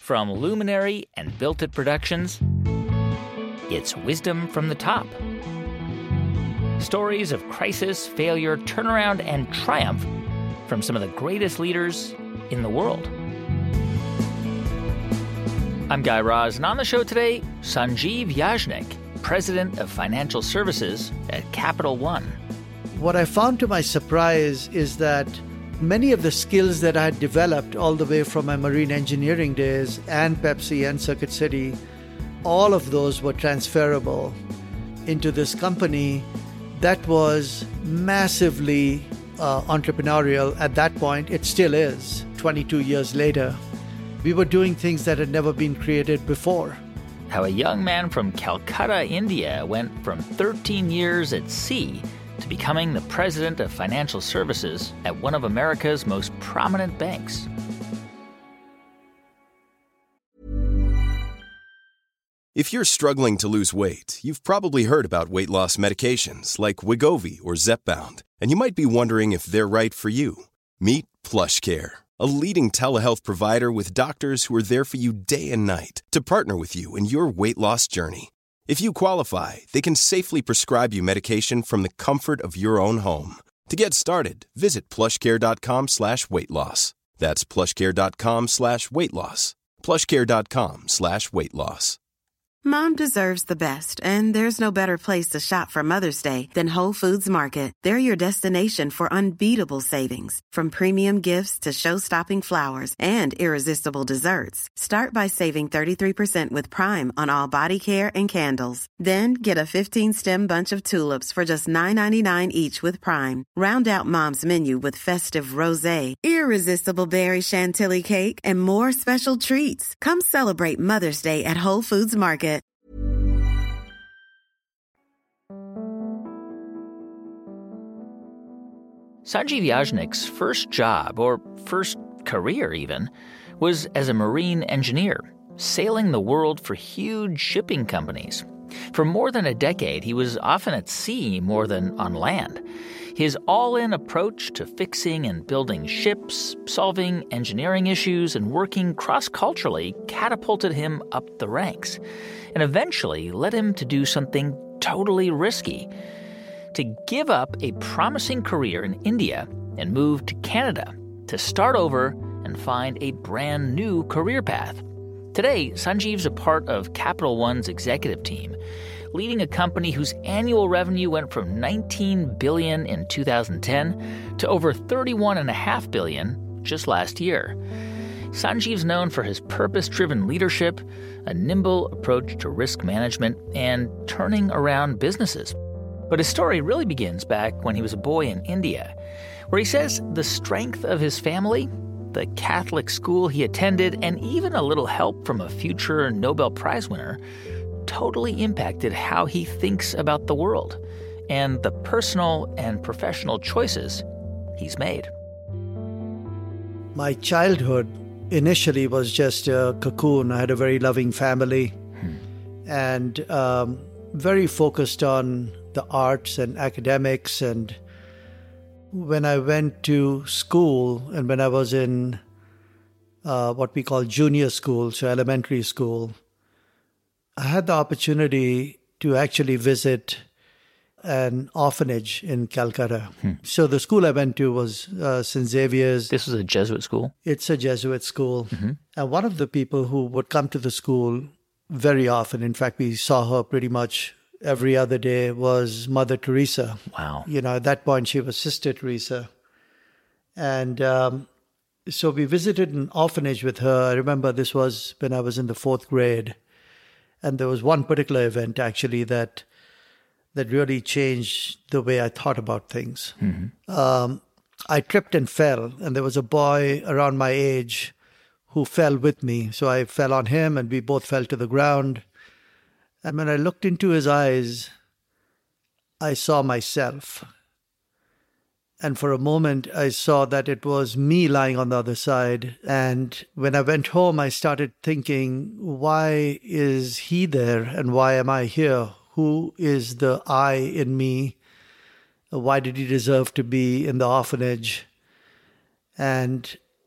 From Luminary and Built It Productions, it's Wisdom from the Top. Stories of crisis, failure, turnaround, and triumph from some of the greatest leaders in the world. I'm Guy Raz, and on the show today, Sanjeev Yajnik, President of Financial Services at Capital One. What I found to my surprise is that many of the skills that I had developed all the way from my marine engineering days and Pepsi and Circuit City, all of those were transferable into this company that was massively entrepreneurial at that point. It still is, 22 years later. We were doing things that had never been created before. How a young man from Calcutta, India, went from 13 years at sea to becoming the president of financial services at one of America's most prominent banks. If you're struggling to lose weight, you've probably heard about weight loss medications like Wegovy or Zepbound, and you might be wondering if they're right for you. Meet PlushCare, a leading telehealth provider with doctors who are there for you day and night to partner with you in your weight loss journey. If you qualify, they can safely prescribe you medication from the comfort of your own home. To get started, visit plushcare.com/weightloss. That's plushcare.com/weightloss. plushcare.com/weightloss. Mom deserves the best, and there's no better place to shop for Mother's Day than Whole Foods Market. They're your destination for unbeatable savings, from premium gifts to show-stopping flowers and irresistible desserts. Start by saving 33% with Prime on all body care and candles. Then get a 15-stem bunch of tulips for just $9.99 each with Prime. Round out Mom's menu with festive rosé, irresistible berry chantilly cake, and more special treats. Come celebrate Mother's Day at Whole Foods Market. Sanjeev Yajnik's first job, or first career even, was as a marine engineer, sailing the world for huge shipping companies. For more than a decade, he was often at sea more than on land. His all-in approach to fixing and building ships, solving engineering issues, and working cross-culturally catapulted him up the ranks, and eventually led him to do something totally risky: to give up a promising career in India and move to Canada to start over and find a brand new career path. Today, Sanjeev's a part of Capital One's executive team, leading a company whose annual revenue went from $19 billion in 2010 to over $31.5 billion just last year. Sanjeev's known for his purpose-driven leadership, a nimble approach to risk management, and turning around businesses. But his story really begins back when he was a boy in India, where he says the strength of his family, the Catholic school he attended, and even a little help from a future Nobel Prize winner totally impacted how he thinks about the world and the personal and professional choices he's made. My childhood initially was just a cocoon. I had a very loving family and very focused on the arts and academics. And when I went to school and when I was in what we call junior school, so elementary school, I had the opportunity to actually visit an orphanage in Calcutta. So the school I went to was St. Xavier's. This was a Jesuit school? It's a Jesuit school. And one of the people who would come to the school very often, in fact, we saw her pretty much every other day, was Mother Teresa. Wow. You know, at that point, she was Sister Teresa. And so we visited an orphanage with her. I remember this was when I was in the 4th grade. And there was one particular event, actually, that really changed the way I thought about things. I tripped and fell, and there was a boy around my age who fell with me. So I fell on him, and we both fell to the ground. And when I looked into his eyes, I saw myself. And for a moment, I saw that it was me lying on the other side. And when I went home, I started thinking, why is he there and why am I here? Who is the I in me? Why did he deserve to be in the orphanage? And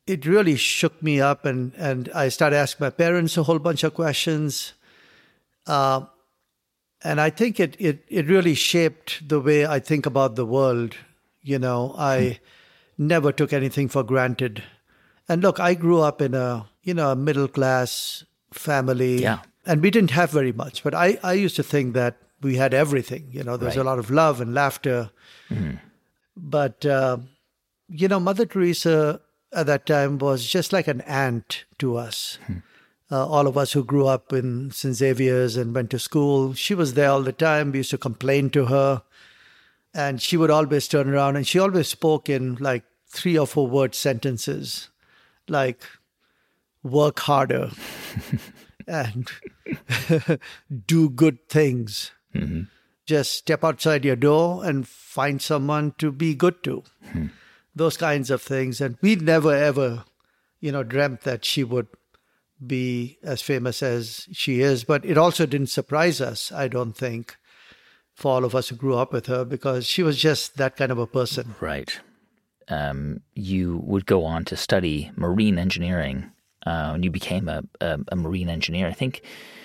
it really shook me up, and I started asking my parents a whole bunch of questions. And I think it really shaped the way I think about the world. I never took anything for granted. And look, I grew up in a middle-class family. Yeah. And we didn't have very much, but I used to think that we had everything. There was a lot of love and laughter. Mm. But, Mother Teresa at that time was just like an aunt to us. All of us who grew up in St. Xavier's and went to school, she was there all the time. We used to complain to her. And she would always turn around, and she always spoke in like 3 or 4 word sentences, like, work harder and do good things. Mm-hmm. Just step outside your door and find someone to be good to. Mm-hmm. Those kinds of things. And we never, ever, dreamt that she would be as famous as she is. But it also didn't surprise us, I don't think, for all of us who grew up with her, because she was just that kind of a person. Right. You would go on to study marine engineering, and you became a marine engineer. I think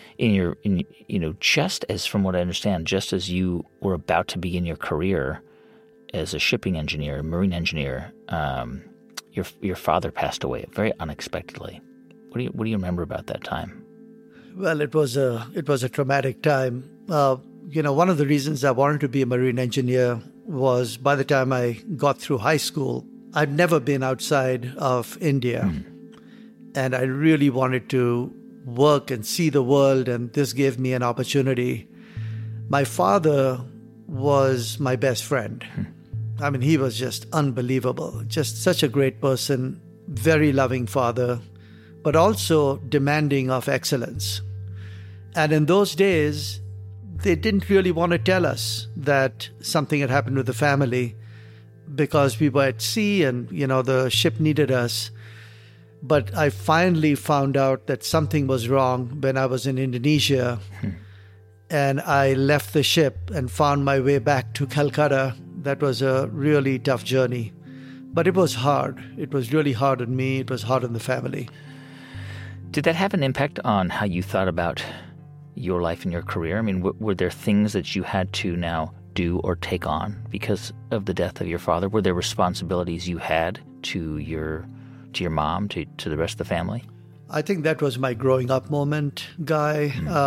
just as, from what I understand, just as you were about to begin your career as a shipping engineer, marine engineer, your father passed away very unexpectedly. What do you remember about that time? Well, it was a traumatic time. One of the reasons I wanted to be a marine engineer was by the time I got through high school, I'd never been outside of India. And I really wanted to work and see the world, and this gave me an opportunity. My father was my best friend. I mean, he was just unbelievable, just such a great person, very loving father, but also demanding of excellence. And in those days, they didn't really want to tell us that something had happened with the family because we were at sea and, the ship needed us. But I finally found out that something was wrong when I was in Indonesia. And I left the ship and found my way back to Calcutta. That was a really tough journey. But it was hard. It was really hard on me. It was hard on the family. Did that have an impact on how you thought about your life and your career? I mean, were there things that you had to now do or take on because of the death of your father? Were there responsibilities you had to your mom, to the rest of the family? I think that was my growing up moment, Guy.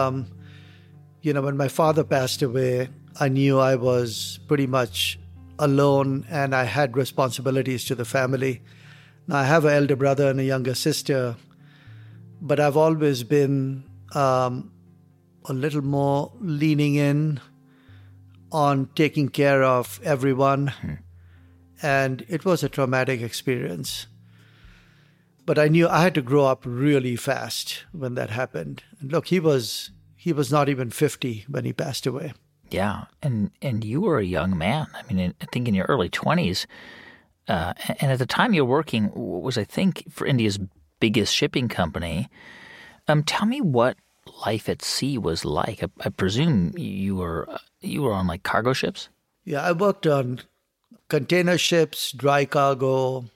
When my father passed away, I knew I was pretty much alone and I had responsibilities to the family. Now, I have an elder brother and a younger sister, but I've always been a little more leaning in on taking care of everyone. And it was a traumatic experience. But I knew I had to grow up really fast when that happened. And look, he was not even 50 when he passed away. Yeah, and you were a young man. I mean, I think in your early 20s. And at the time you were working was, I think, for India's biggest shipping company. Tell me what life at sea was like. I presume you were on like cargo ships? Yeah, I worked on container ships, dry cargo,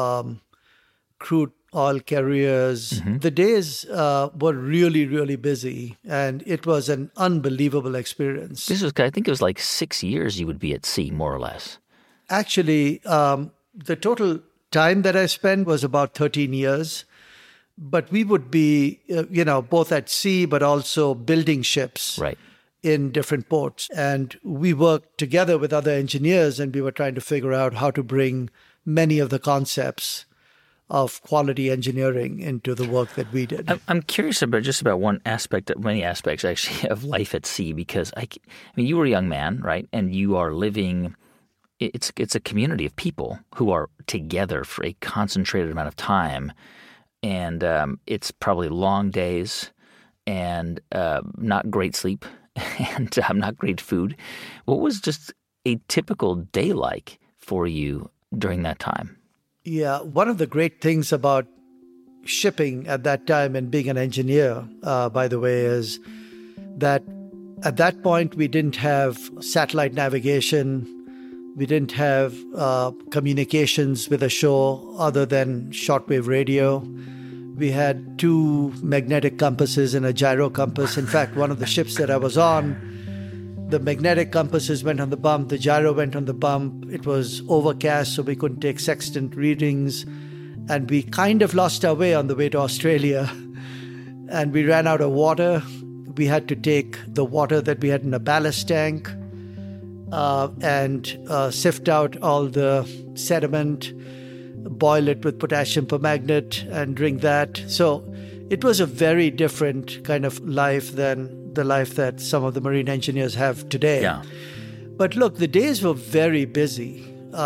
crude oil carriers. Mm-hmm. The days were really, really busy, and it was an unbelievable experience. I think it was like 6 years you would be at sea, more or less. Actually, the total time that I spent was about 13 years. But we would be, both at sea, but also building ships in different ports. And we worked together with other engineers, and we were trying to figure out how to bring many of the concepts of quality engineering into the work that we did. I'm curious about one aspect, many aspects actually, of life at sea, because I mean, you were a young man, right? And you are living. It's a community of people who are together for a concentrated amount of time. And it's probably long days and not great sleep and not great food. What was just a typical day like for you during that time? Yeah, one of the great things about shipping at that time and being an engineer, by the way, is that at that point we didn't have satellite navigation. We didn't have communications with the shore other than shortwave radio. We had 2 magnetic compasses and a gyro compass. In fact, one of the ships that I was on, the magnetic compasses went on the bump, the gyro went on the bump. It was overcast, so we couldn't take sextant readings. And we kind of lost our way on the way to Australia. And we ran out of water. We had to take the water that we had in a ballast tank and sift out all the sediment, boil it with potassium permanganate and drink that. So it was a very different kind of life than the life that some of the marine engineers have today. Yeah. But look, the days were very busy.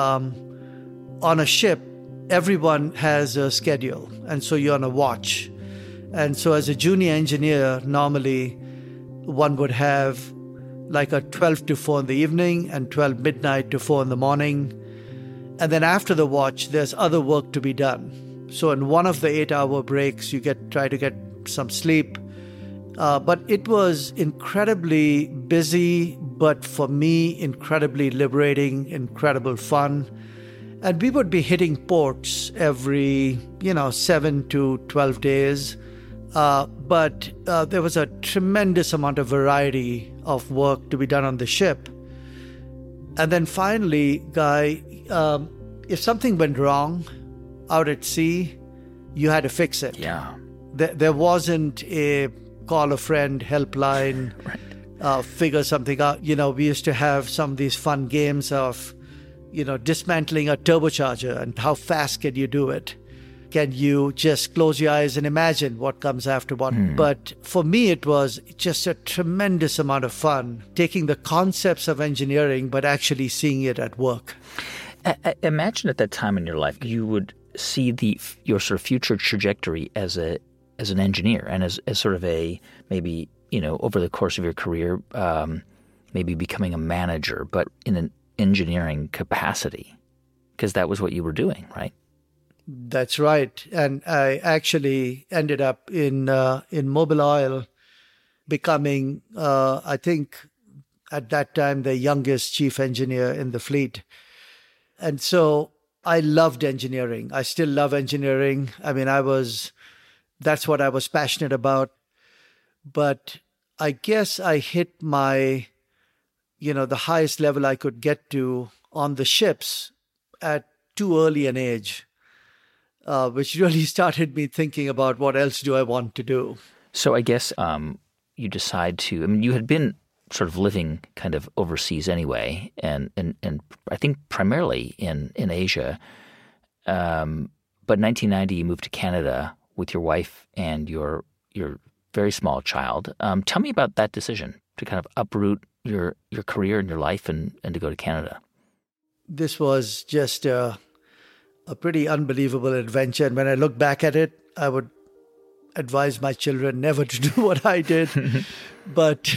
On a ship, everyone has a schedule, and so you're on a watch. And so as a junior engineer, normally one would have like a 12 to 4 in the evening and 12 midnight to 4 in the morning. And then after the watch, there's other work to be done. So in one of the 8-hour breaks, you try to get some sleep. But it was incredibly busy, but for me, incredibly liberating, incredible fun. And we would be hitting ports every, 7 to 12 days. But there was a tremendous amount of variety of work to be done on the ship. And then finally, Guy, if something went wrong out at sea, you had to fix it. Yeah. There wasn't a call a friend helpline, Right. Figure something out. We used to have some of these fun games of, dismantling a turbocharger and how fast can you do it? Can you just close your eyes and imagine what comes after what? But for me, it was just a tremendous amount of fun taking the concepts of engineering, but actually seeing it at work. Imagine at that time in your life, you would see your sort of future trajectory as an engineer and as sort of a maybe, over the course of your career, maybe becoming a manager, but in an engineering capacity, because that was what you were doing, right? That's right. And I actually ended up in Mobil Oil becoming, I think, at that time, the youngest chief engineer in the fleet. And so I loved engineering. I still love engineering. I mean, that's what I was passionate about. But I guess I hit my, the highest level I could get to on the ships at too early an age. Which really started me thinking about what else do I want to do. So I guess you decide to, you had been sort of living kind of overseas anyway, and I think primarily in Asia. But in 1990, you moved to Canada with your wife and your very small child. Tell me about that decision to kind of uproot your career and your life and to go to Canada. This was just a pretty unbelievable adventure. And when I look back at it, I would advise my children never to do what I did. But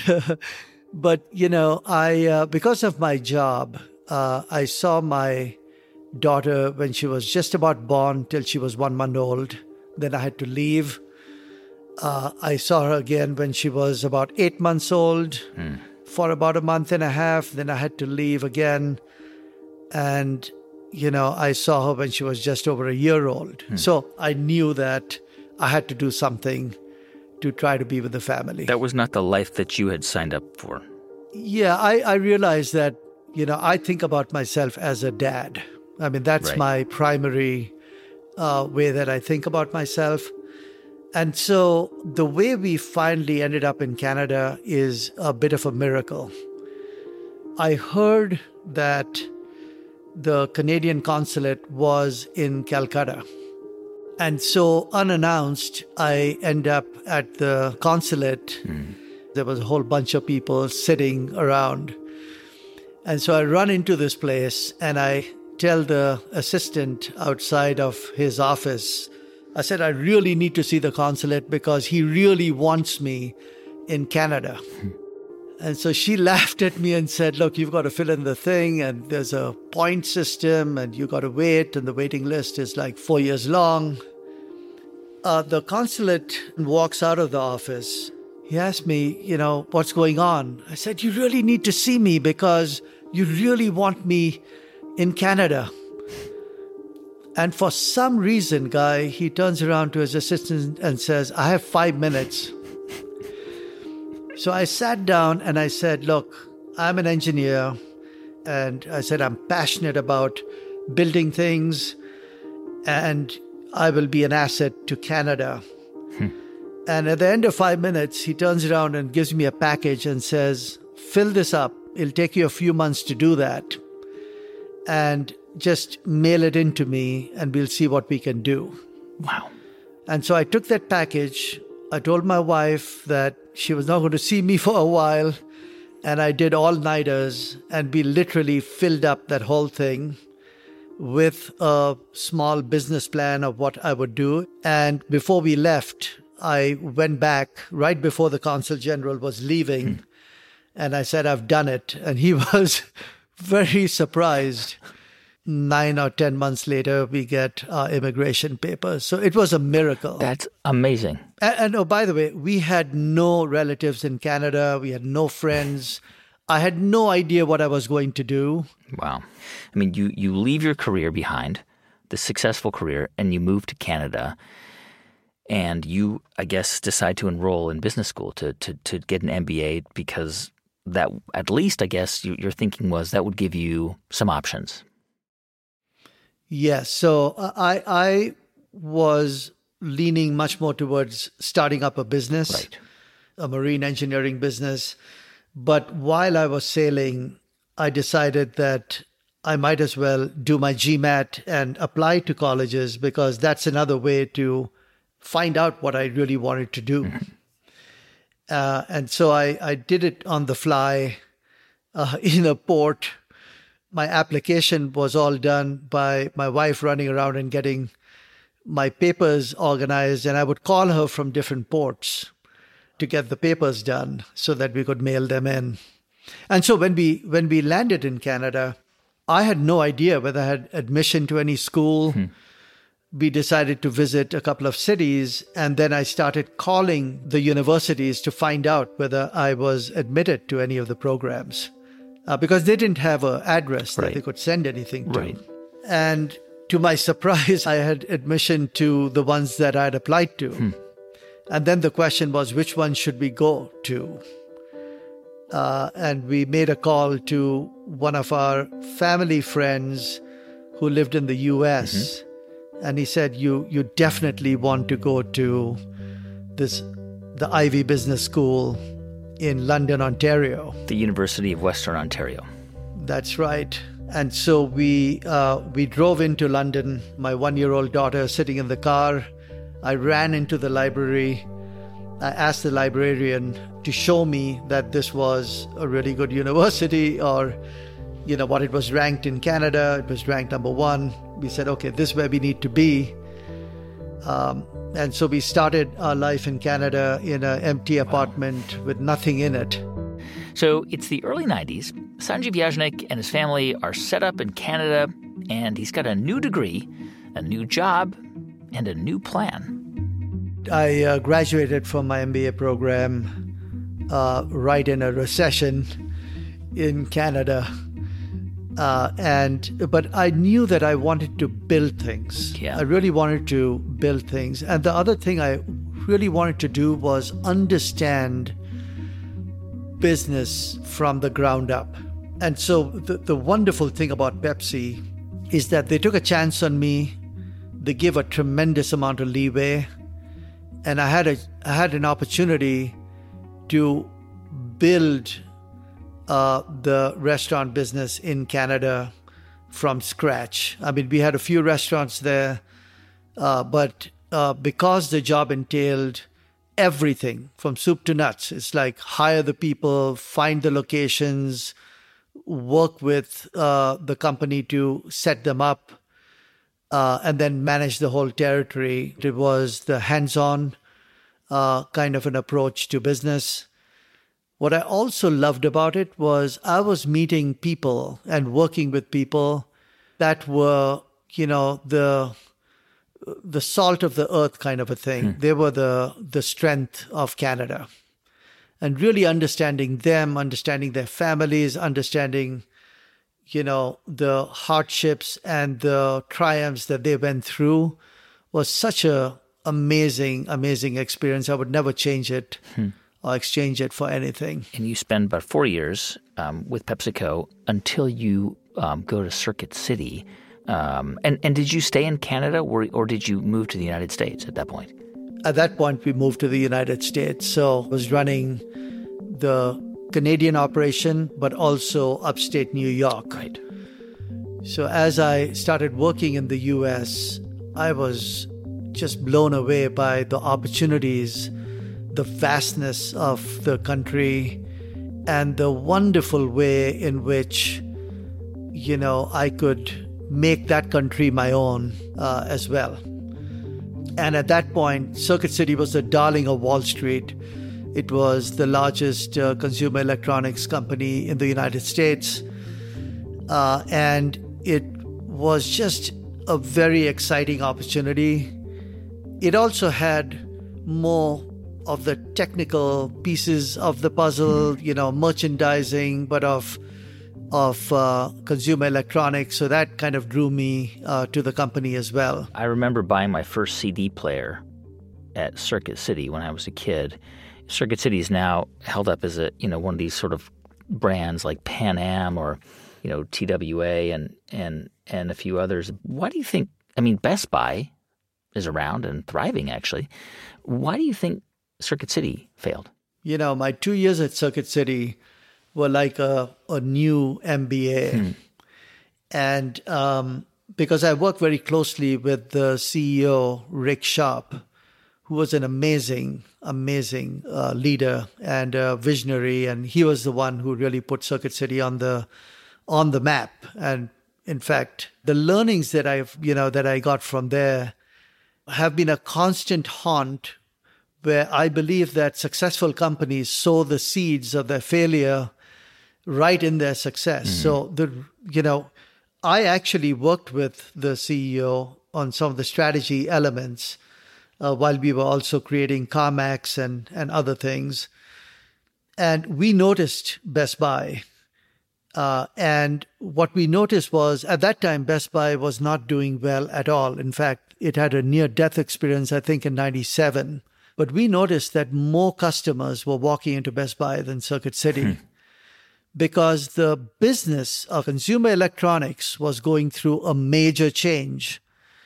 I because of my job, I saw my daughter when she was just about born till she was 1 month old. Then I had to leave. I saw her again when she was about 8 months old for about a month and a half. Then I had to leave again. And I saw her when she was just over a year old. So I knew that I had to do something to try to be with the family. That was not the life that you had signed up for. Yeah, I realized that, I think about myself as a dad. I mean, that's Right. my primary way that I think about myself. And so the way we finally ended up in Canada is a bit of a miracle. I heard that the Canadian consulate was in Calcutta. And so unannounced, I end up at the consulate. There was a whole bunch of people sitting around. And so I run into this place and I tell the assistant outside of his office, I said, I really need to see the consulate because he really wants me in Canada. And so she laughed at me and said, look, you've got to fill in the thing and there's a point system and you've got to wait and the waiting list is like 4 years long. The consulate walks out of the office. He asked me, what's going on? I said, you really need to see me because you really want me in Canada? And for some reason, Guy, he turns around to his assistant and says, I have 5 minutes. So I sat down and I said, look, I'm an engineer. And I said, I'm passionate about building things and I will be an asset to Canada. And at the end of 5 minutes, he turns around and gives me a package and says, fill this up. It'll take you a few months to do that. And just mail it in to me and we'll see what we can do. Wow. And so I took that package. I told my wife that she was not going to see me for a while. And I did all-nighters, and we literally filled up that whole thing with a small business plan of what I would do. And before we left, I went back right before the Consul General was leaving. And I said, I've done it. And he was very surprised. 9 or 10 months later, we get our immigration papers. So it was a miracle. That's amazing. And oh, by the way, we had no relatives in Canada. We had no friends. I had no idea what I was going to do. Wow. I mean, you leave your career behind, the successful career, and you move to Canada. And you, I guess, decide to enroll in business school to get an MBA because that, at least, I guess, your thinking was that would give you some options. Yes. So I was leaning much more towards starting up a business, Right. a marine engineering business. But while I was sailing, I decided that I might as well do my GMAT and apply to colleges because that's another way to find out what I really wanted to do. And so I did it on the fly in a port. My application was all done by my wife running around and getting my papers organized. And I would call her from different ports to get the papers done so that we could mail them in. And so when we landed in Canada, I had no idea whether I had admission to any school. We decided to visit a couple of cities, and then I started calling the universities to find out whether I was admitted to any of the programs. Because they didn't have an address that they could send anything to. Right. And to my surprise, I had admission to the ones that I had applied to. And then the question was, which one should we go to? And we made a call to one of our family friends who lived in the U.S., and he said, you definitely want to go to the Ivy Business School in London, Ontario. The University of Western Ontario. That's right. And so we drove into London, my 1-year-old daughter sitting in the car. I ran into the library. I asked the librarian to show me that this was a really good university, or, what it was ranked in Canada. It was ranked number 1. We said, okay, this is where we need to be. And so we started our life in Canada in an empty apartment with nothing in it. So it's the early 90s. Sanjeev Yajnik and his family are set up in Canada, and he's got a new degree, a new job, and a new plan. I graduated from my MBA program right in a recession in Canada. But I knew that I wanted to build things. Yeah. I really wanted to build things. And the other thing I really wanted to do was understand business from the ground up. And so the wonderful thing about Pepsi is that they took a chance on me. They gave a tremendous amount of leeway. And I had an opportunity to build the restaurant business in Canada from scratch. I mean, we had a few restaurants there, but because the job entailed everything from soup to nuts, it's like hire the people, find the locations, work with the company to set them up, and then manage the whole territory. It was the hands-on kind of an approach to business. What I also loved about it was I was meeting people and working with people that were, the salt of the earth kind of a thing. They were the strength of Canada. And really understanding them, understanding their families, understanding the hardships and the triumphs that they went through was such a amazing experience. I would never change it or exchange it for anything. And you spend about 4 years with PepsiCo until you go to Circuit City. And did you stay in Canada or did you move to the United States at that point? At that point, we moved to the United States. So I was running the Canadian operation, but also upstate New York. Right. So as I started working in the U.S., I was just blown away by the opportunities, the vastness of the country, and the wonderful way in which, I could make that country my own as well. And at that point, Circuit City was the darling of Wall Street. It was the largest consumer electronics company in the United States. And it was just a very exciting opportunity. It also had more of the technical pieces of the puzzle, merchandising, but of consumer electronics. So that kind of drew me to the company as well. I remember buying my first CD player at Circuit City when I was a kid. Circuit City is now held up as one of these sort of brands like Pan Am or TWA and a few others. Why do you think? Best Buy is around and thriving actually. Why do you think Circuit City failed? My 2 years at Circuit City were like a new MBA. And because I worked very closely with the CEO, Rick Sharp, who was an amazing leader and visionary. And he was the one who really put Circuit City on the map. And in fact, the learnings that I got from there have been a constant haunt, where I believe that successful companies sow the seeds of their failure right in their success. So I actually worked with the CEO on some of the strategy elements while we were also creating CarMax and other things. And we noticed Best Buy. And what we noticed was, at that time, Best Buy was not doing well at all. In fact, it had a near-death experience, I think, in 97. But we noticed that more customers were walking into Best Buy than Circuit City because the business of consumer electronics was going through a major change.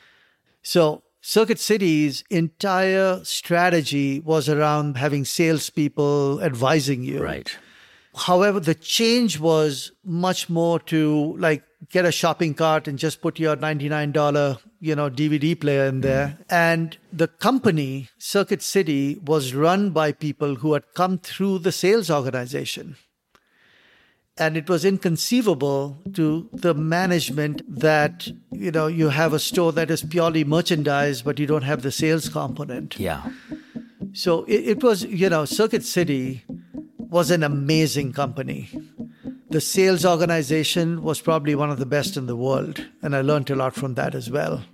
So Circuit City's entire strategy was around having salespeople advising you. Right. However, the change was much more to get a shopping cart and just put your $99, DVD player in there. And the company, Circuit City, was run by people who had come through the sales organization. And it was inconceivable to the management that, you have a store that is purely merchandise, but you don't have the sales component. Yeah. So it was, Circuit City was an amazing company. The sales organization was probably one of the best in the world, and I learned a lot from that as well.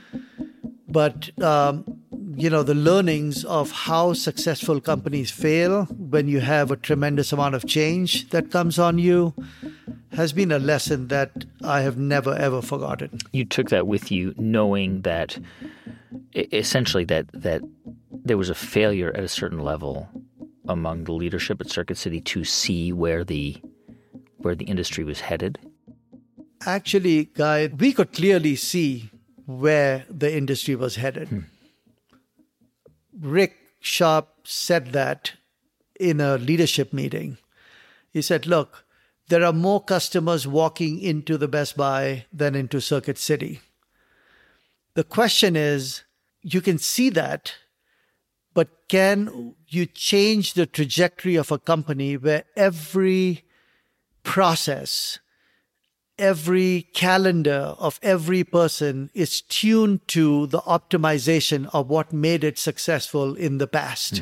But, the learnings of how successful companies fail when you have a tremendous amount of change that comes on you has been a lesson that I have never, ever forgotten. You took that with you knowing that essentially that there was a failure at a certain level among the leadership at Circuit City to see where the industry was headed? Actually, Guy, we could clearly see where the industry was headed. Rick Sharp said that in a leadership meeting. He said, look, there are more customers walking into the Best Buy than into Circuit City. The question is, you can see that, but can you change the trajectory of a company where every process, every calendar of every person is tuned to the optimization of what made it successful in the past?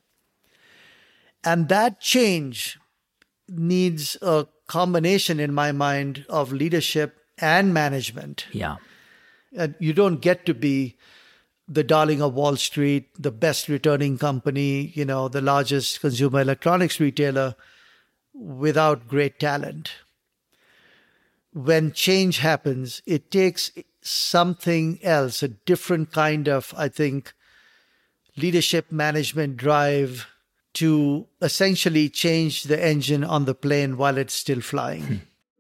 And that change needs a combination, in my mind, of leadership and management. Yeah. And you don't get to be the darling of Wall Street, the best returning company, the largest consumer electronics retailer without great talent. when change happens, it takes something else, a different kind of, I think, leadership, management drive to essentially change the engine on the plane while it's still flying.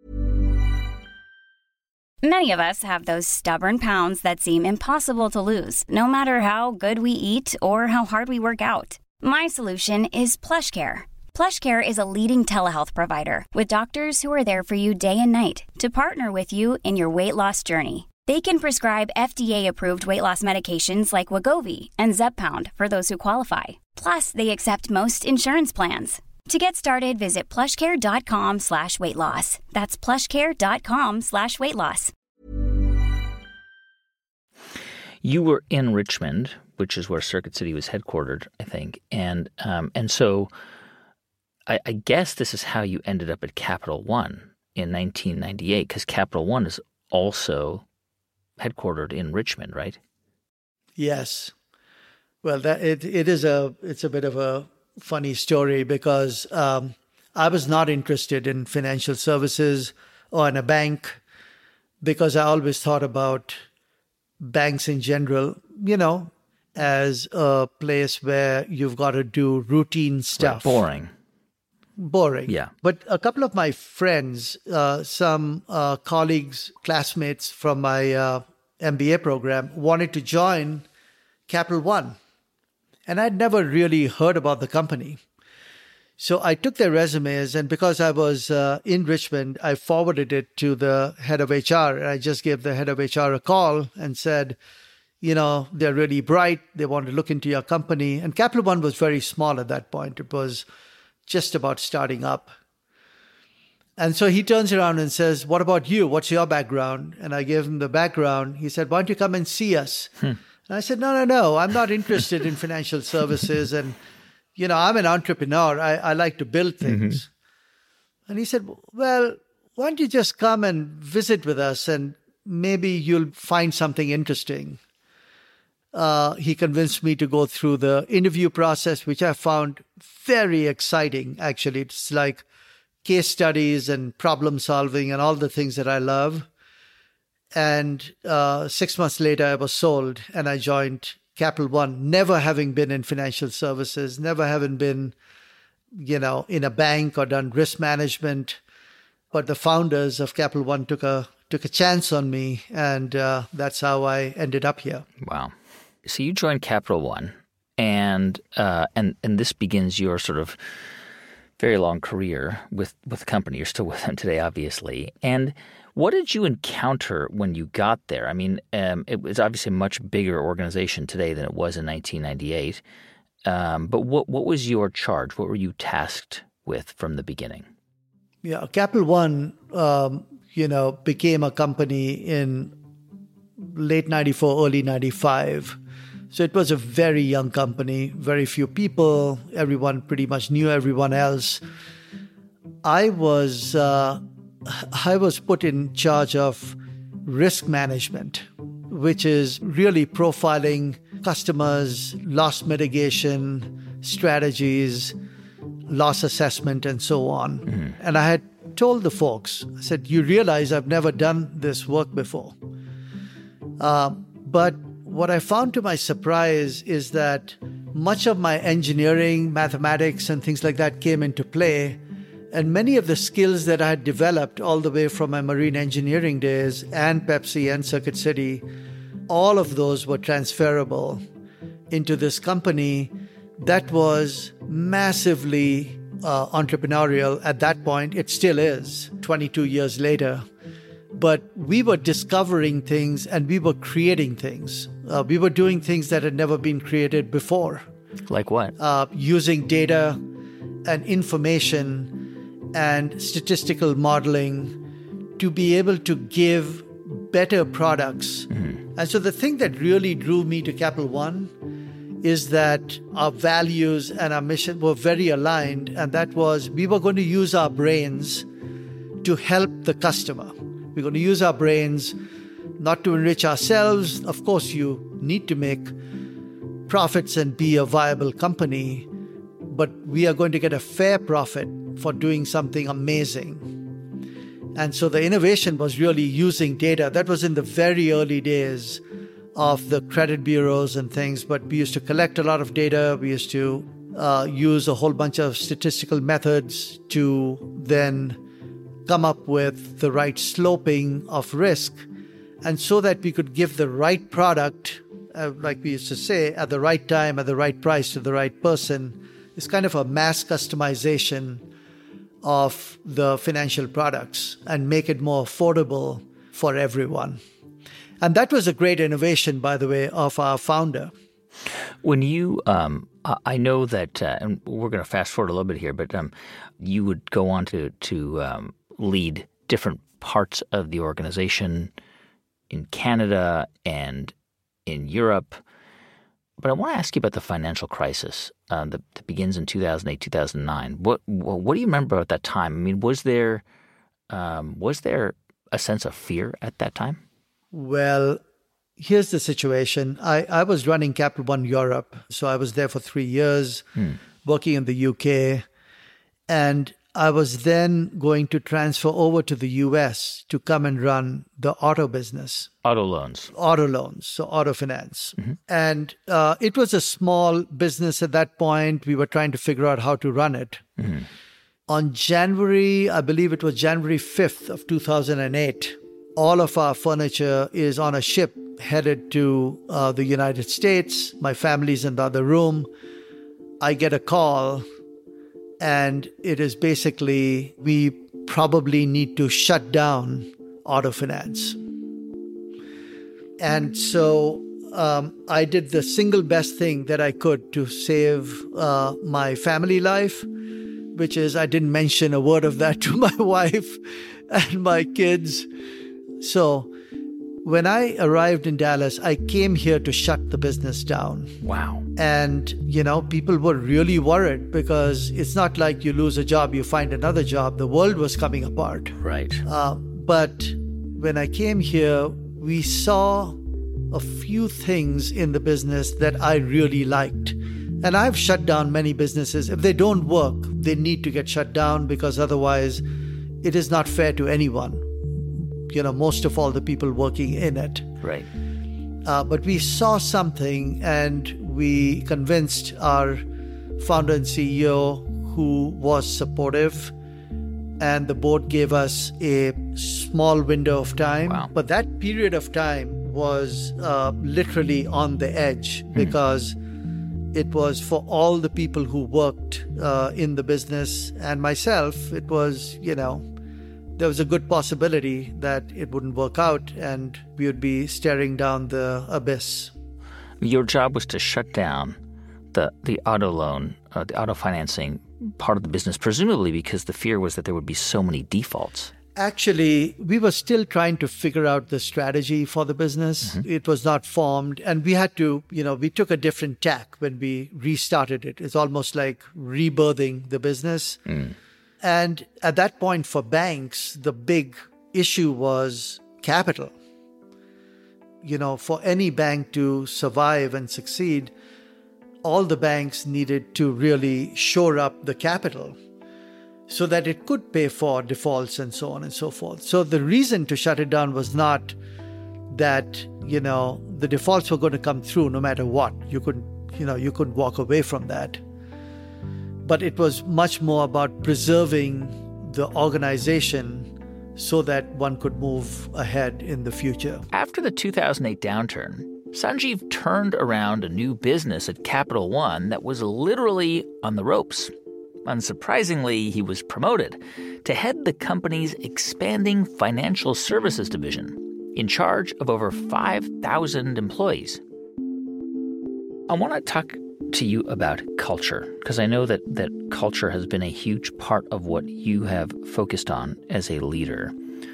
Many of us have those stubborn pounds that seem impossible to lose, no matter how good we eat or how hard we work out. My solution is PlushCare. PlushCare is a leading telehealth provider with doctors who are there for you day and night to partner with you in your weight loss journey. They can prescribe FDA-approved weight loss medications like Wegovy and Zepbound for those who qualify. Plus, they accept most insurance plans. To get started, visit plushcare.com/weightloss. That's plushcare.com/weightloss. You were in Richmond, which is where Circuit City was headquartered, I think. And so I guess this is how you ended up at Capital One in 1998, because Capital One is also headquartered in Richmond, right? Yes. Well, it's a bit of a funny story because I was not interested in financial services or in a bank because I always thought about banks in general, as a place where you've got to do routine stuff. Right. Boring. Yeah. But a couple of my friends, some colleagues, classmates from my MBA program wanted to join Capital One. And I'd never really heard about the company. So I took their resumes, and because I was in Richmond, I forwarded it to the head of HR. And I just gave the head of HR a call and said, they're really bright. They want to look into your company. And Capital One was very small at that point. It was just about starting up. And so he turns around and says, what about you? What's your background? And I gave him the background. He said, why don't you come and see us? And I said, no, I'm not interested in financial services. And, I'm an entrepreneur. I like to build things. Mm-hmm. And he said, well, why don't you just come and visit with us and maybe you'll find something interesting. He convinced me to go through the interview process, which I found very exciting, actually. It's like case studies and problem solving and all the things that I love. And 6 months later, I was sold and I joined Capital One, never having been in financial services, never having been, in a bank or done risk management. But the founders of Capital One took a chance on me, and that's how I ended up here. Wow. So you joined Capital One, and this begins your sort of very long career with the company. You're still with them today, obviously. And what did you encounter when you got there? I mean, it was obviously a much bigger organization today than it was in 1998. But what was your charge? What were you tasked with from the beginning? Yeah, Capital One, became a company in late 94, early 95. So it was a very young company, very few people. Everyone pretty much knew everyone else. I was put in charge of risk management, which is really profiling customers, loss mitigation, strategies, loss assessment, and so on. Mm-hmm. And I had told the folks, I said, you realize I've never done this work before. But what I found to my surprise is that much of my engineering, mathematics, and things like that came into play. And many of the skills that I had developed all the way from my marine engineering days and Pepsi and Circuit City, all of those were transferable into this company that was massively entrepreneurial at that point. It still is, 22 years later. But we were discovering things and we were creating things. We were doing things that had never been created before. Like what? Using data and information and statistical modeling to be able to give better products. Mm-hmm. And so the thing that really drew me to Capital One is that our values and our mission were very aligned. And that was, we were going to use our brains to help the customer. We're going to use our brains not to enrich ourselves. Of course, you need to make profits and be a viable company, but we are going to get a fair profit for doing something amazing. And so the innovation was really using data. That was in the very early days of the credit bureaus and things, but we used to collect a lot of data. We used to use a whole bunch of statistical methods to then come up with the right sloping of risk, and so that we could give the right product, like we used to say, at the right time, at the right price to the right person. It's kind of a mass customization of the financial products and make it more affordable for everyone. And that was a great innovation, by the way, of our founder. When you, I know that, and we're going to fast forward a little bit here, but you would go on to lead different parts of the organization in Canada and in Europe. But I want to ask you about the financial crisis that begins in 2008, 2009. What do you remember at that time? I mean, was there a sense of fear at that time? Well, here's the situation. I was running Capital One Europe, so I was there for 3 years, working in the UK, and I was then going to transfer over to the US to come and run the auto business. Auto loans, so auto finance. Mm-hmm. And it was a small business at that point. We were trying to figure out how to run it. Mm-hmm. On January, I believe it was January 5th of 2008, all of our furniture is on a ship headed to the United States. My family's in the other room. I get a call, and it is basically, we probably need to shut down auto finance. And so I did the single best thing that I could to save my family life, which is I didn't mention a word of that to my wife and my kids. So when I arrived in Dallas, I came here to shut the business down. Wow. And, people were really worried because it's not like you lose a job, you find another job. The world was coming apart. Right. But when I came here, we saw a few things in the business that I really liked. And I've shut down many businesses. If they don't work, they need to get shut down because otherwise it is not fair to anyone. Most of all the people working in it. Right. But we saw something and we convinced our founder and CEO, who was supportive, and the board gave us a small window of time. Wow. But that period of time was literally on the edge because it was for all the people who worked in the business and myself. It was, there was a good possibility that it wouldn't work out and we would be staring down the abyss. Your job was to shut down the auto loan, the auto financing part of the business, presumably because the fear was that there would be so many defaults. Actually, we were still trying to figure out the strategy for the business. Mm-hmm. It was not formed. And we had to, we took a different tack when we restarted it. It's almost like rebirthing the business. And at that point for banks, the big issue was capital. For any bank to survive and succeed, all the banks needed to really shore up the capital so that it could pay for defaults and so on and so forth. So the reason to shut it down was not that, the defaults were going to come through no matter what. You couldn't walk away from that. But it was much more about preserving the organization so that one could move ahead in the future. After the 2008 downturn, Sanjeev turned around a new business at Capital One that was literally on the ropes. Unsurprisingly, he was promoted to head the company's expanding financial services division, in charge of over 5,000 employees. I want to talk to you about culture, because I know that culture has been a huge part of what you have focused on as a leader.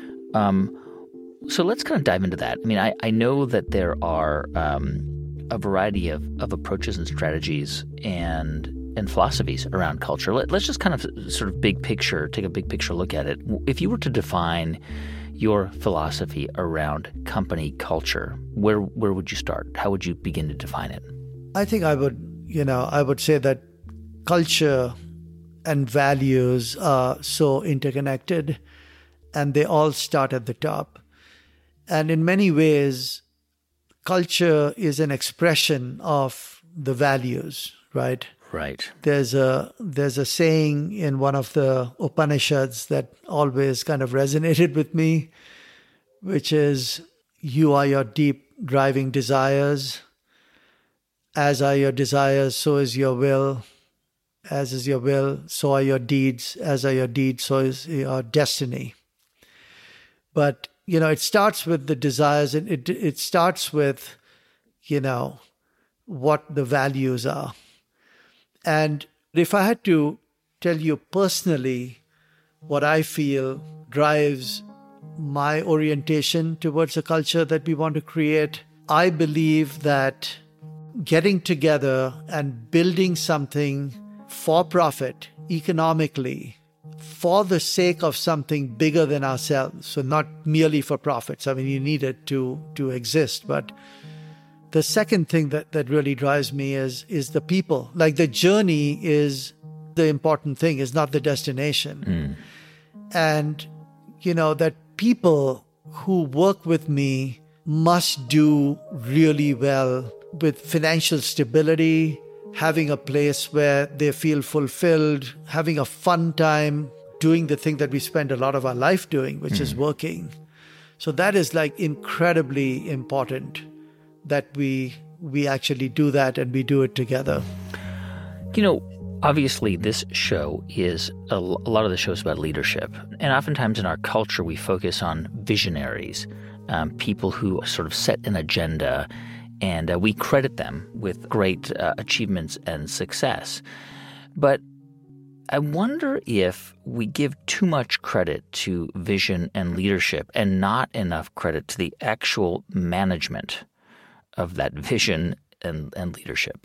So let's kind of dive into that. I mean, I know that there are a variety of approaches and strategies and philosophies around culture. Let's just kind of sort of take a big picture look at it. If you were to define your philosophy around company culture, where would you start? How would you begin to define it? I think I would say that culture and values are so interconnected. and they all start at the top. And in many ways, culture is an expression of the values, right? Right. There's a saying in one of the Upanishads that always kind of resonated with me, which is, you are your deep driving desires. As are your desires, so is your will. As is your will, so are your deeds. As are your deeds, so is your destiny. But, it starts with the desires, and it starts with, what the values are. And if I had to tell you personally what I feel drives my orientation towards a culture that we want to create, I believe that getting together and building something for profit, economically, for the sake of something bigger than ourselves, so not merely for profits. I mean, you need it to exist, but the second thing that really drives me is the people. Like, the journey is the important thing, is not the destination. And, that people who work with me must do really well with financial stability, having a place where they feel fulfilled, having a fun time, doing the thing that we spend a lot of our life doing, which is working. So that is like incredibly important, that we actually do that and we do it together. Obviously this show is, a lot of the shows about leadership. And oftentimes in our culture, we focus on visionaries, people who sort of set an agenda, and we credit them with great achievements and success. But I wonder if we give too much credit to vision and leadership and not enough credit to the actual management of that vision and leadership.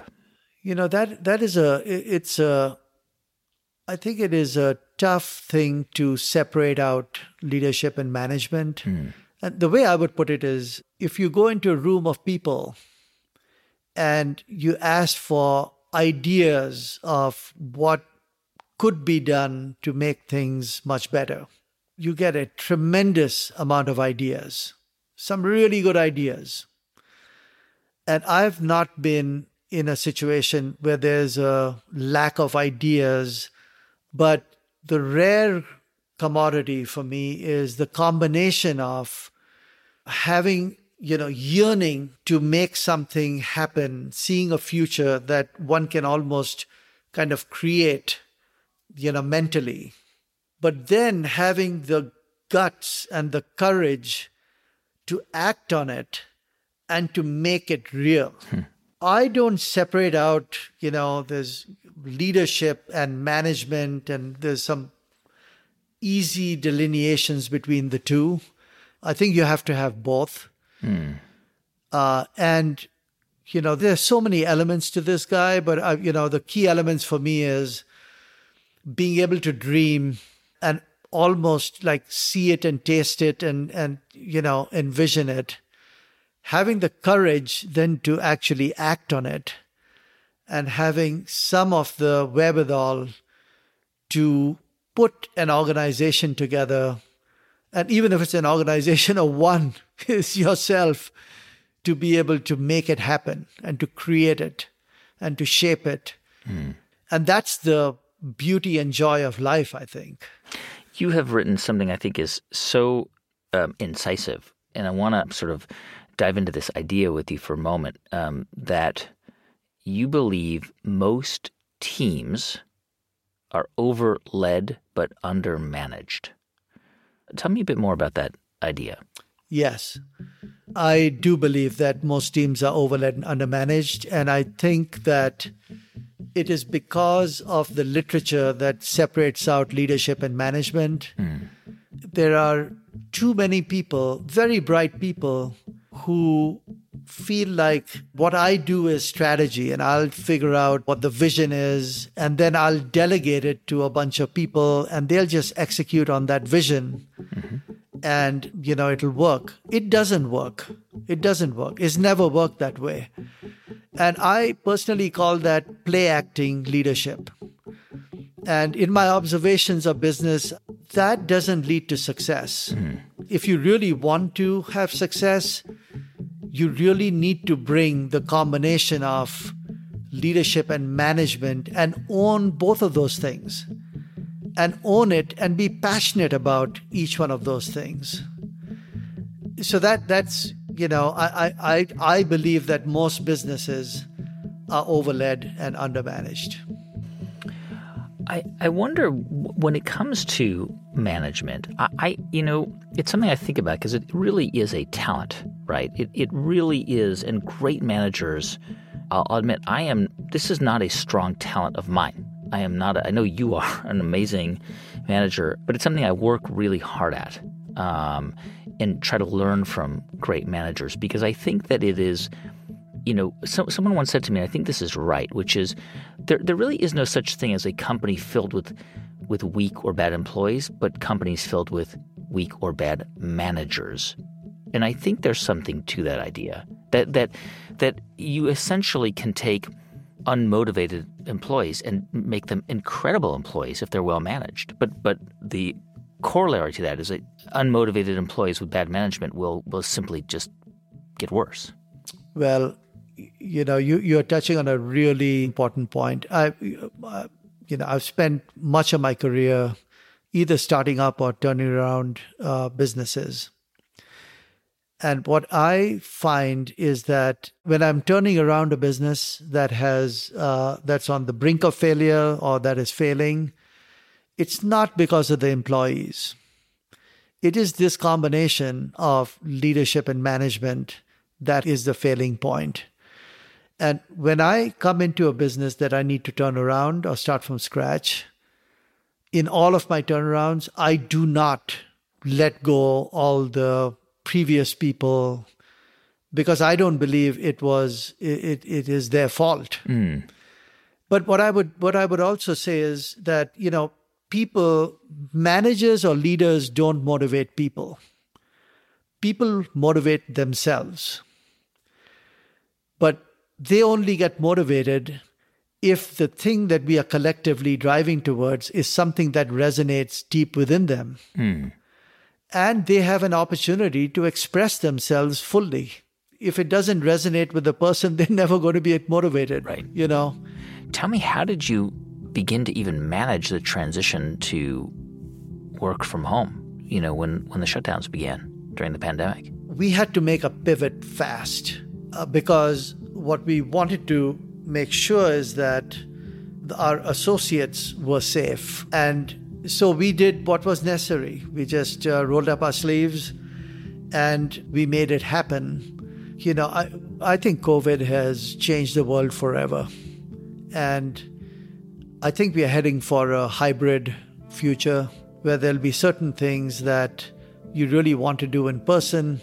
I think it is a tough thing to separate out leadership and management. And the way I would put it is, if you go into a room of people and you ask for ideas of what could be done to make things much better, you get a tremendous amount of ideas, some really good ideas. And I've not been in a situation where there's a lack of ideas, but the rare commodity for me is the combination of having, yearning to make something happen, seeing a future that one can almost kind of create, mentally, but then having the guts and the courage to act on it and to make it real. I don't separate out, there's leadership and management, and there's some easy delineations between the two. I think you have to have both. And, there's so many elements to this guy, but, the key elements for me is being able to dream and almost like see it and taste it and envision it. Having the courage then to actually act on it, and having some of the wherewithal to put an organization together. And even if it's an organization of one, is yourself, to be able to make it happen and to create it and to shape it. And that's the beauty and joy of life, I think. You have written something I think is so incisive, and I want to sort of dive into this idea with you for a moment, that you believe most teams are over-led but under-managed. Tell me a bit more about that idea. Yes, I do believe that most teams are over-led and under-managed, and I think that it is because of the literature that separates out leadership and management. There are too many people, very bright people, who feel like what I do is strategy, and I'll figure out what the vision is, and then I'll delegate it to a bunch of people, and they'll just execute on that vision. And, it'll work. It doesn't work. It doesn't work. It's never worked that way. And I personally call that play acting leadership. And in my observations of business, that doesn't lead to success. If you really want to have success, you really need to bring the combination of leadership and management and own both of those things, and own it and be passionate about each one of those things. So that's, I believe that most businesses are overled and undermanaged. I wonder, when it comes to management, it's something I think about because it really is a talent, right? It really is. And great managers, I'll admit, this is not a strong talent of mine. I know you are an amazing manager, but it's something I work really hard at and try to learn from great managers, because I think that it is, someone once said to me, and I think this is right, which is there really is no such thing as a company filled with weak or bad employees, but companies filled with weak or bad managers. And I think there's something to that idea, that you essentially can take unmotivated employees and make them incredible employees if they're well managed. But the corollary to that is that unmotivated employees with bad management will simply just get worse. Well, you're touching on a really important point. I've spent much of my career either starting up or turning around businesses. And what I find is that when I'm turning around a business that's on the brink of failure or that is failing, it's not because of the employees. It is this combination of leadership and management that is the failing point. And when I come into a business that I need to turn around or start from scratch, in all of my turnarounds, I do not let go all the previous people, because I don't believe it is their fault. But what I would also say is that, people, managers or leaders don't motivate people. People motivate themselves. But they only get motivated if the thing that we are collectively driving towards is something that resonates deep within them. And they have an opportunity to express themselves fully. If it doesn't resonate with the person, they're never going to be motivated. Right. Tell me, how did you begin to even manage the transition to work from home, when the shutdowns began during the pandemic? We had to make a pivot fast because what we wanted to make sure is that our associates were safe. And so we did what was necessary. We just rolled up our sleeves and we made it happen. I think COVID has changed the world forever. And I think we are heading for a hybrid future where there'll be certain things that you really want to do in person,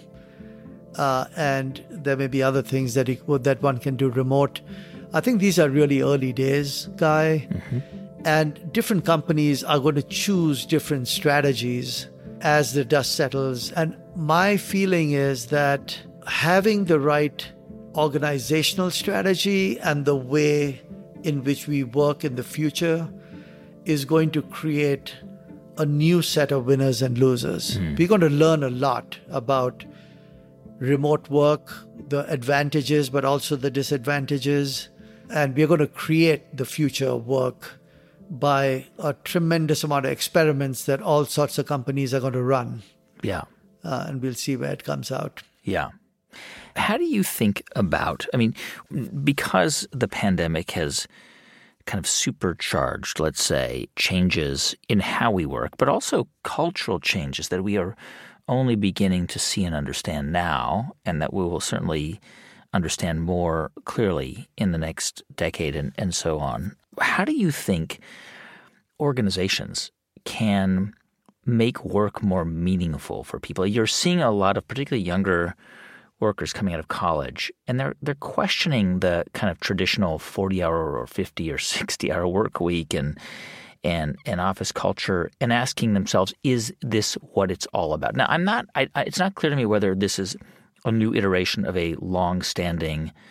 and there may be other things that one can do remote. I think these are really early days, Guy. And different companies are going to choose different strategies as the dust settles. And my feeling is that having the right organizational strategy and the way in which we work in the future is going to create a new set of winners and losers. We're going to learn a lot about remote work, the advantages, but also the disadvantages. And we're going to create the future of work by a tremendous amount of experiments that all sorts of companies are going to run. Yeah. And we'll see where it comes out. Yeah. How do you think about, because the pandemic has kind of supercharged, let's say, changes in how we work, but also cultural changes that we are only beginning to see and understand now, and that we will certainly understand more clearly in the next decade and so on. How do you think organizations can make work more meaningful for people? You're seeing a lot of particularly younger workers coming out of college, and they're questioning the kind of traditional 40-hour or 50 or 60-hour work week and office culture, and asking themselves, is this what it's all about? Now, it's not clear to me whether this is a new iteration of a long-standing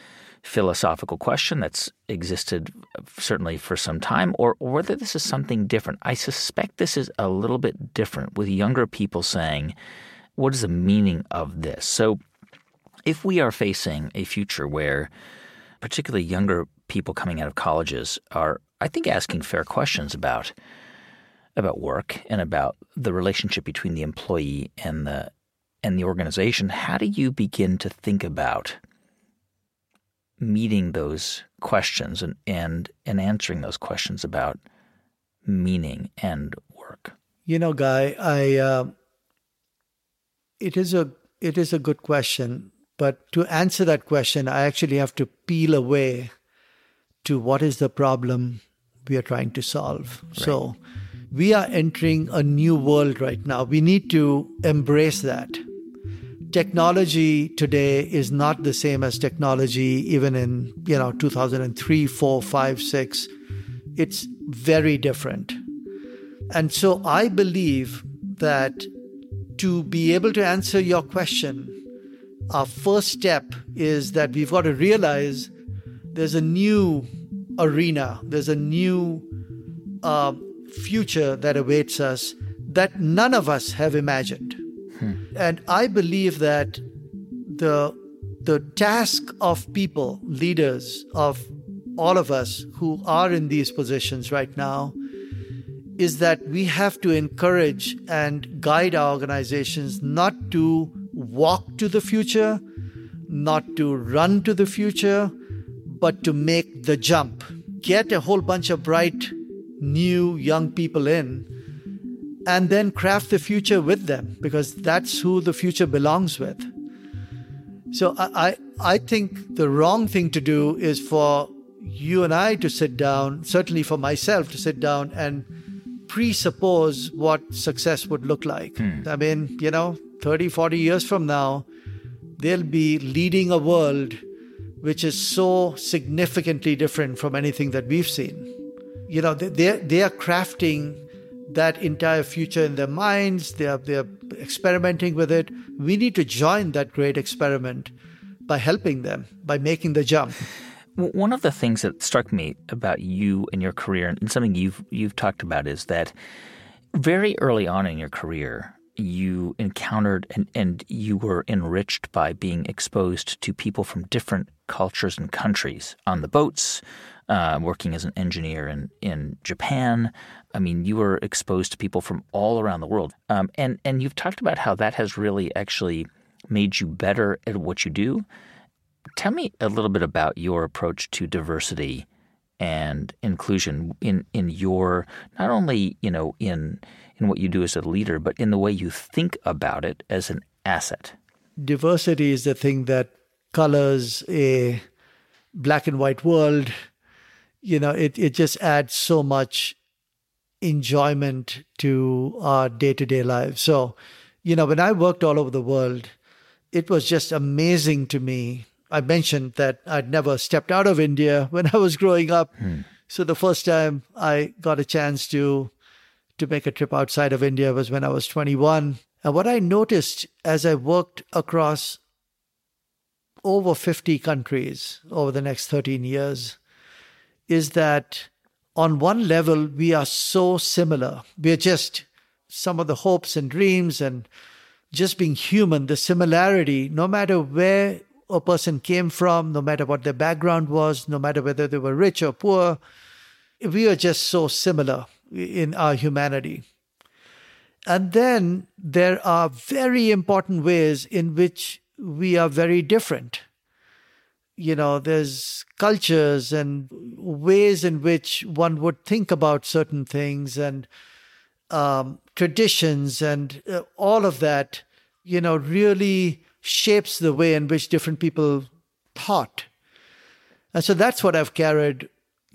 philosophical question that's existed certainly for some time, or whether this is something different. I suspect this is a little bit different, with younger people saying, what is the meaning of this? So if we are facing a future where particularly younger people coming out of colleges are, I think, asking fair questions about work and about the relationship between the employee and the organization, how do you begin to think about meeting those questions and answering those questions about meaning and work? Guy, it is a good question, but to answer that question, I actually have to peel away to what is the problem we are trying to solve. Right. So we are entering a new world right now. We need to embrace that. Technology today is not the same as technology even in 2003, 4, 5, 6. It's very different. And so I believe that to be able to answer your question, our first step is that we've got to realize there's a new arena, there's a new future that awaits us that none of us have imagined. And I believe that the task of people, leaders, of all of us who are in these positions right now, is that we have to encourage and guide our organizations not to walk to the future, not to run to the future, but to make the jump. Get a whole bunch of bright, new, young people in, and then craft the future with them, because that's who the future belongs with. So I think the wrong thing to do is for you and I to sit down, certainly for myself to sit down and presuppose what success would look like. I mean, 30, 40 years from now, they'll be leading a world which is so significantly different from anything that we've seen. They are crafting that entire future in their minds. They're experimenting with it. We need to join that great experiment by helping them, by making the jump. One of the things that struck me about you and your career, and something you've talked about, is that very early on in your career, you encountered and you were enriched by being exposed to people from different cultures and countries on the boats, working as an engineer in Japan. I mean, you were exposed to people from all around the world. And you've talked about how that has really actually made you better at what you do. Tell me a little bit about your approach to diversity and inclusion in your, not only, in what you do as a leader, but in the way you think about it as an asset. Diversity is the thing that colors a black and white world. It just adds so much enjoyment to our day-to-day lives. So, when I worked all over the world, it was just amazing to me. I mentioned that I'd never stepped out of India when I was growing up. So the first time I got a chance to make a trip outside of India was when I was 21. And what I noticed as I worked across over 50 countries over the next 13 years is that on one level, we are so similar. We are just some of the hopes and dreams and just being human, the similarity, no matter where a person came from, no matter what their background was, no matter whether they were rich or poor, we are just so similar in our humanity. And then there are very important ways in which we are very different. There's cultures and ways in which one would think about certain things and traditions and all of that, really shapes the way in which different people thought. And so that's what I've carried,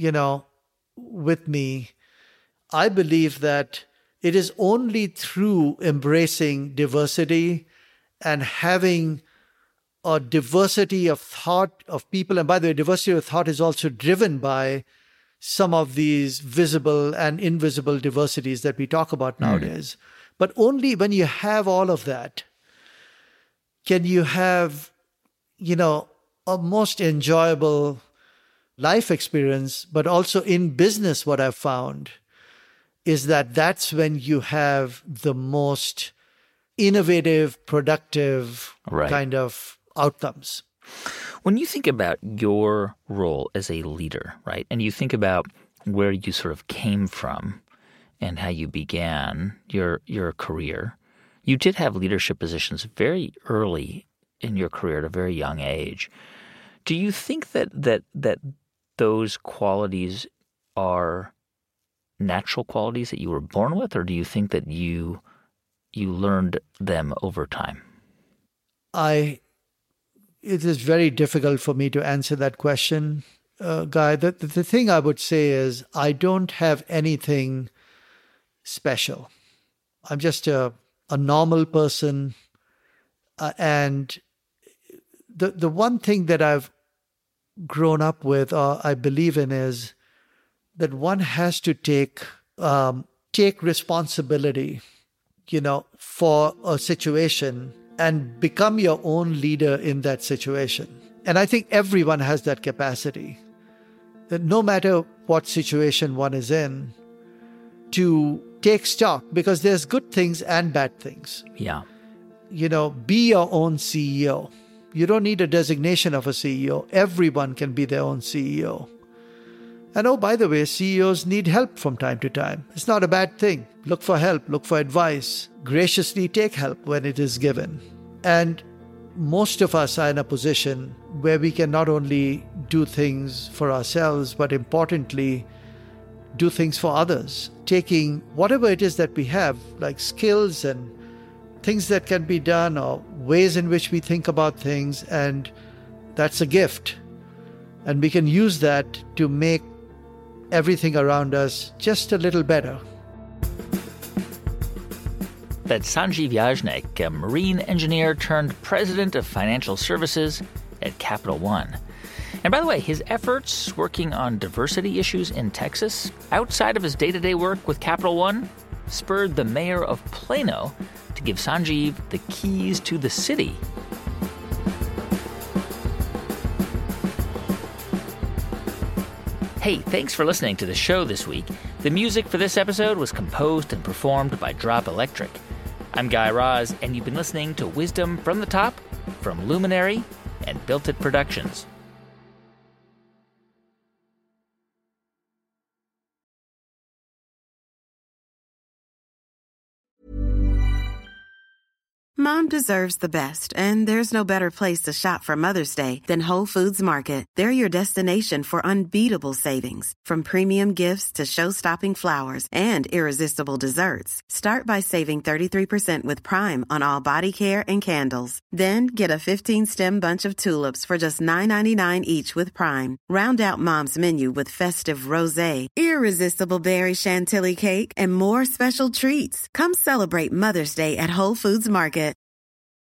with me. I believe that it is only through embracing diversity and having a diversity of thought of people. And by the way, diversity of thought is also driven by some of these visible and invisible diversities that we talk about nowadays. But only when you have all of that can you have, a most enjoyable life experience, but also in business, what I've found is that that's when you have the most innovative, productive kind of outcomes. When you think about your role as a leader, right, and you think about where you sort of came from and how you began your career, you did have leadership positions very early in your career at a very young age. Do you think that those qualities are natural qualities that you were born with, or do you think that you learned them over time? It is very difficult for me to answer that question, Guy. The thing I would say is I don't have anything special. I'm just a normal person. And the one thing that I've grown up with, or I believe in, is that one has to take responsibility, for a situation and become your own leader in that situation. And I think everyone has that capacity, that no matter what situation one is in, to take stock, because there's good things and bad things. Yeah. Be your own CEO. You don't need a designation of a CEO. Everyone can be their own CEO. And oh, by the way, CEOs need help from time to time. It's not a bad thing. Look for help, look for advice. Graciously take help when it is given. And most of us are in a position where we can not only do things for ourselves, but importantly, do things for others. Taking whatever it is that we have, like skills and things that can be done or ways in which we think about things, and that's a gift. And we can use that to make everything around us just a little better. That's Sanjeev Yajnik, a marine engineer turned president of financial services at Capital One. And by the way, his efforts working on diversity issues in Texas, outside of his day-to-day work with Capital One, spurred the mayor of Plano to give Sanjeev the keys to the city. Hey, thanks for listening to the show this week. The music for this episode was composed and performed by Drop Electric. I'm Guy Raz, and you've been listening to Wisdom from the Top from Luminary and Built It Productions. Mom deserves the best, and there's no better place to shop for Mother's Day than Whole Foods Market. They're your destination for unbeatable savings, from premium gifts to show-stopping flowers and irresistible desserts. Start by saving 33% with Prime on all body care and candles. Then get a 15-stem bunch of tulips for just $9.99 each with Prime. Round out Mom's menu with festive rosé, irresistible berry chantilly cake, and more special treats. Come celebrate Mother's Day at Whole Foods Market.